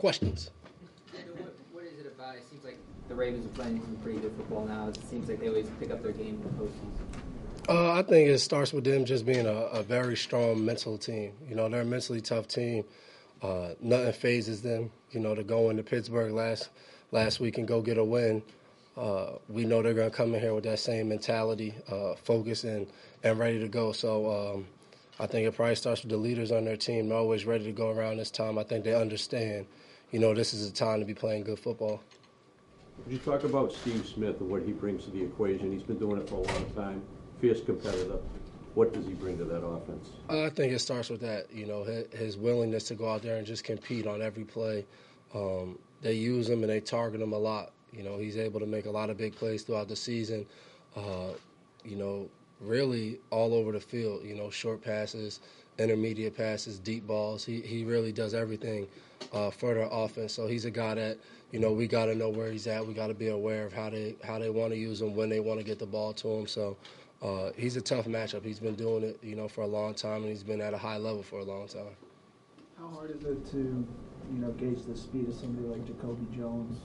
questions. What is it about? It seems like the Ravens are playing some pretty good football now. It seems like they always pick up their game in the postseason. I think it starts with them just being a very strong mental team. You know, they're a mentally tough team. Nothing phases them. You know, to go into Pittsburgh last week and go get a win. We know they're going to come in here with that same mentality, focused and ready to go. So I think it probably starts with the leaders on their team. They're always ready to go around this time. I think they understand, you know, this is a time to be playing good football. Would you talk about Steve Smith and what he brings to the equation? He's been doing it for a long time, fierce competitor. What does he bring to that offense? I think it starts with that, you know, his willingness to go out there and just compete on every play. They use him and they target him a lot. You know, he's able to make a lot of big plays throughout the season, you know, really all over the field, you know, short passes, intermediate passes, deep balls. He really does everything for their offense. So he's a guy that, you know, we got to know where he's at. We got to be aware of how they want to use him, when they want to get the ball to him. So he's a tough matchup. He's been doing it, you know, for a long time, and he's been at a high level for a long time. How hard is it to, you know, gauge the speed of somebody like Jacoby Jones?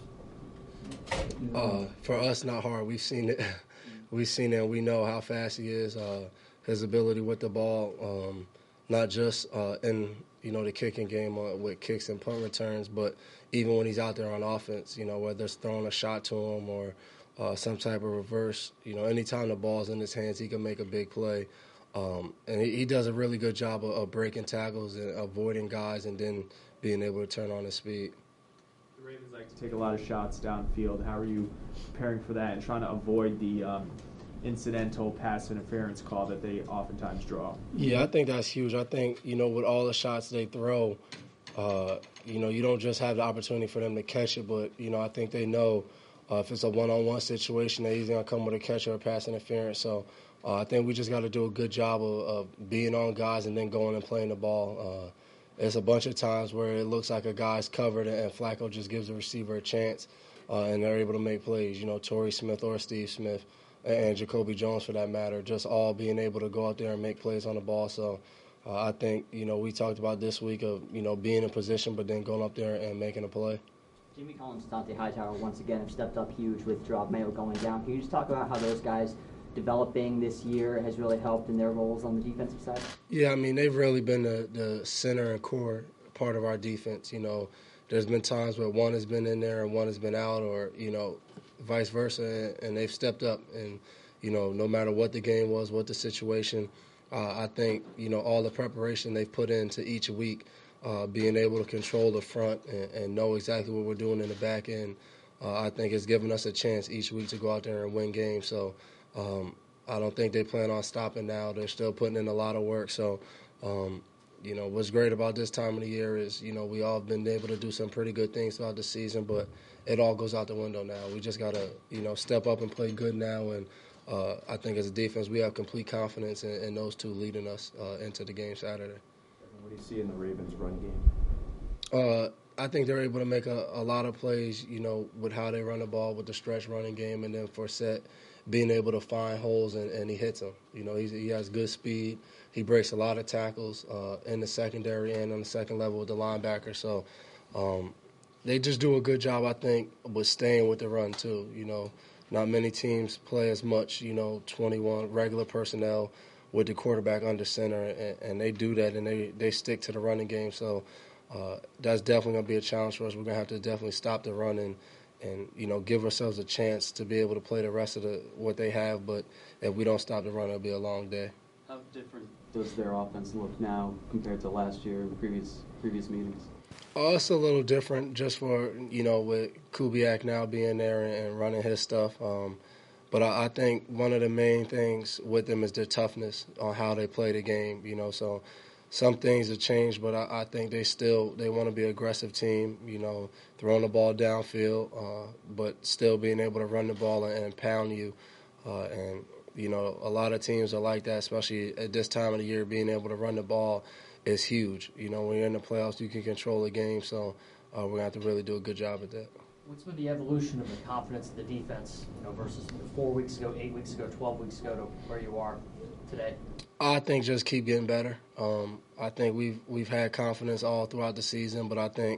You know? For us, not hard. We've seen it. We've seen it. And we know how fast he is. His ability with the ball, not just in, you know, the kicking game with kicks and punt returns, but even when he's out there on offense, you know, whether it's throwing a shot to him or some type of reverse, you know, anytime the ball's in his hands, he can make a big play. And he does a really good job of breaking tackles and avoiding guys and then being able to turn on his speed. The Ravens like to take a lot of shots downfield. How are you preparing for that and trying to avoid the incidental pass interference call that they oftentimes draw? Yeah, I think that's huge. I think, you know, with all the shots they throw, you know, you don't just have the opportunity for them to catch it, but, you know, I think they know if it's a one-on-one situation, they're either going to come with a catch or a pass interference. So I think we just got to do a good job of being on guys and then going and playing the ball. There's a bunch of times where it looks like a guy's covered and Flacco just gives the receiver a chance and they're able to make plays. You know, Torrey Smith or Steve Smith and Jacoby Jones for that matter, just all being able to go out there and make plays on the ball. So I think, you know, we talked about this week of, you know, being in position but then going up there and making a play. Jamie Collins and Dante Hightower once again have stepped up huge with Gerard Mayo going down. Can you just talk about how those guys developing this year has really helped in their roles on the defensive side? Yeah, I mean, they've really been the center and core part of our defense. You know, there's been times where one has been in there and one has been out, or, you know, vice versa, and they've stepped up. And, you know, no matter what the game was, what the situation, I think, you know, all the preparation they've put into each week, being able to control the front and know exactly what we're doing in the back end, I think has given us a chance each week to go out there and win games. So I don't think they plan on stopping now. They're still putting in a lot of work. So, you know, what's great about this time of the year is, you know, we all have been able to do some pretty good things throughout the season, but it all goes out the window now. We just got to, you know, step up and play good now. And I think as a defense, we have complete confidence in those two leading us into the game Saturday. What do you see in the Ravens' run game? I think they're able to make a lot of plays, you know, with how they run the ball, with the stretch running game, and then Forsett being able to find holes and he hits them. You know, he has good speed. He breaks a lot of tackles in the secondary and on the second level with the linebacker. So they just do a good job, I think, with staying with the run too. You know, not many teams play as much, you know, 21 regular personnel with the quarterback under center, and they do that, and they stick to the running game. So that's definitely going to be a challenge for us. We're going to have to definitely stop the run and you know, give ourselves a chance to be able to play the rest of what they have. But if we don't stop the run, it'll be a long day. How different does their offense look now compared to last year and previous meetings? It's a little different just for, you know, with Kubiak now being there and running his stuff. But I think one of the main things with them is their toughness on how they play the game, you know. So some things have changed, but I think they want to be an aggressive team, you know, throwing the ball downfield, but still being able to run the ball and pound you. And, you know, a lot of teams are like that, especially at this time of the year. Being able to run the ball is huge. You know, when you're in the playoffs, you can control the game. So we're going to have to really do a good job at that. What's been the evolution of the confidence of the defense, you know, versus 4 weeks ago, 8 weeks ago, 12 weeks ago to where you are today? I think just keep getting better. I think we've had confidence all throughout the season, but I think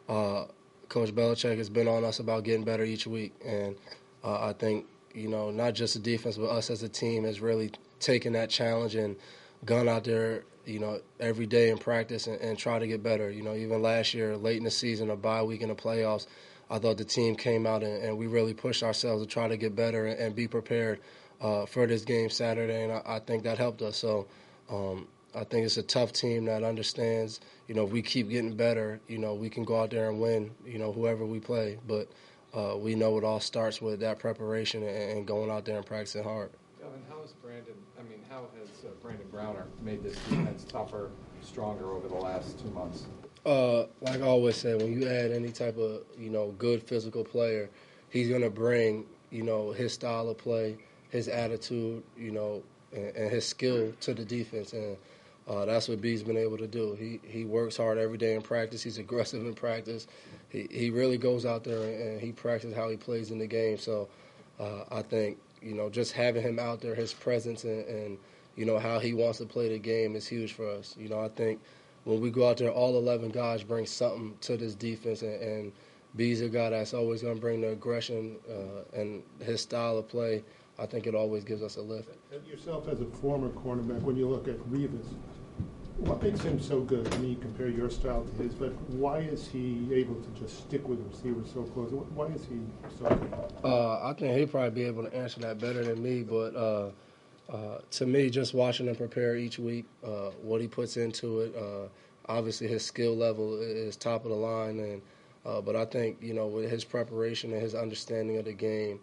Coach Belichick has been on us about getting better each week, and I think, not just the defense, but us as a team has really taken that challenge and gone out there, every day in practice and try to get better. Even last year, late in the season, a bye week in the playoffs, I thought the team came out and we really pushed ourselves to try to get better and be prepared for this game Saturday, and I think that helped us. So I think it's a tough team that understands, if we keep getting better, we can go out there and win, whoever we play. But we know it all starts with that preparation and going out there and practicing hard. Devin, how has Brandon Browner made this defense tougher, stronger over the last 2 months? Like I always say, when you add any type of, good physical player, he's going to bring, his style of play, his attitude, and his skill to the defense. And that's what B's been able to do. He works hard every day in practice. He's aggressive in practice. He really goes out there and he practices how he plays in the game. So I think, just having him out there, his presence and how he wants to play the game is huge for us. I think when we go out there, all 11 guys bring something to this defense, and B's a guy that's always going to bring the aggression and his style of play. I think it always gives us a lift. And yourself as a former cornerback, when you look at Revis, what makes him so good? I mean, you compare your style to his, but why is he able to just stick with the receiver so close? Why is he so good? I think he'd probably be able to answer that better than me, but to me, just watching him prepare each week, what he puts into it, obviously his skill level is top of the line, and but I think, with his preparation and his understanding of the game,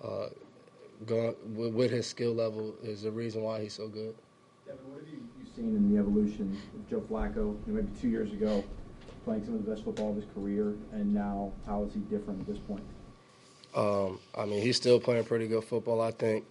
with his skill level is the reason why he's so good. Devin, what have you seen in the evolution of Joe Flacco, maybe 2 years ago, playing some of the best football of his career, and now how is he different at this point? I mean, he's still playing pretty good football, I think.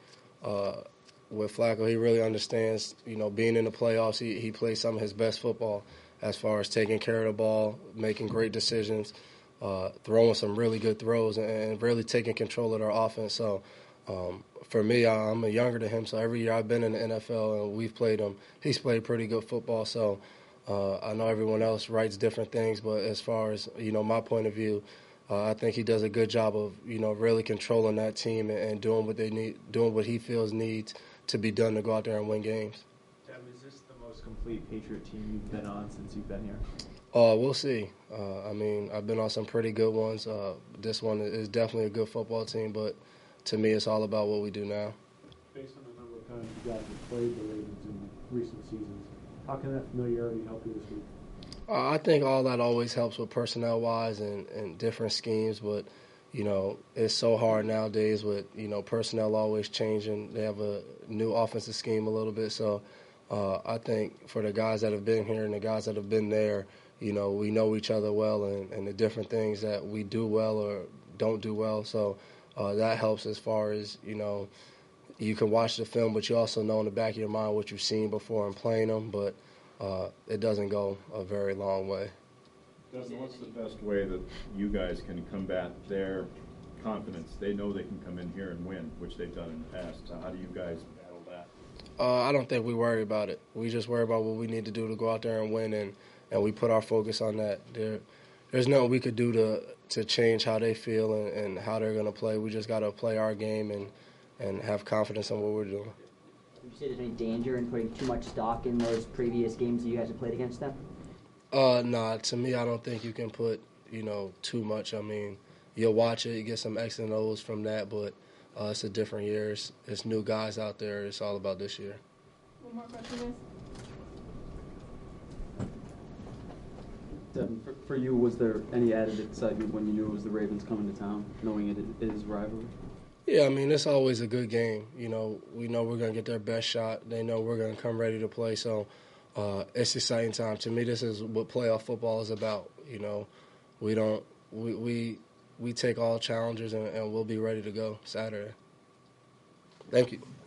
With Flacco, he really understands, being in the playoffs, he plays some of his best football as far as taking care of the ball, making great decisions, throwing some really good throws, and really taking control of their offense. So for me, I'm younger than him, so every year I've been in the NFL and we've played him. He's played pretty good football, so I know everyone else writes different things, but as far as, my point of view, I think he does a good job of, really controlling that team and doing what they need, doing what he feels needs to be done to go out there and win games. Devin, is this the most complete Patriot team you've been on since you've been here? We'll see. I mean, I've been on some pretty good ones. This one is definitely a good football team, but to me, it's all about what we do now. Based on the number of times you guys have played the Ravens in recent seasons, how can that familiarity help you this week? I think all that always helps with personnel-wise and different schemes, but, it's so hard nowadays with, personnel always changing. They have a new offensive scheme a little bit, so I think for the guys that have been here and the guys that have been there, we know each other well and the different things that we do well or don't do well, so that helps as far as, you can watch the film, but you also know in the back of your mind what you've seen before and playing them, but it doesn't go a very long way. Dustin, what's the best way that you guys can combat their confidence? They know they can come in here and win, which they've done in the past. How do you guys battle that? I don't think we worry about it. We just worry about what we need to do to go out there and win, and we put our focus on that. There's nothing we could do to change how they feel and how they're going to play. We just got to play our game and have confidence in what we're doing. Would you say there's any danger in putting too much stock in those previous games that you guys have played against them? Nah, to me, I don't think you can put, too much. I mean, you'll watch it, you get some X and O's from that, but it's a different year. It's new guys out there. It's all about this year. One more question, guys. Devin, for you, was there any added excitement when you knew it was the Ravens coming to town, knowing it is rivalry? Yeah, I mean, it's always a good game. We know we're going to get their best shot. They know we're going to come ready to play. So it's exciting time. To me, this is what playoff football is about. We take all challengers and we'll be ready to go Saturday. Thank you.